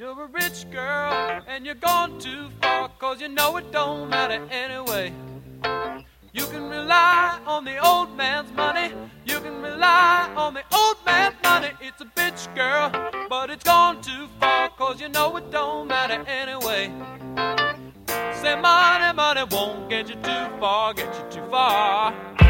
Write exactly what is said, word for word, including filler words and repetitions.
You're a rich girl and you're gone too far, 'cause you know it don't matter anyway. You can rely on the old man's money. You can rely on the old man's money. It's a bitch, girl, but it's gone too far, 'cause you know it don't matter anyway. Say money, money won't get you too far, get you too far.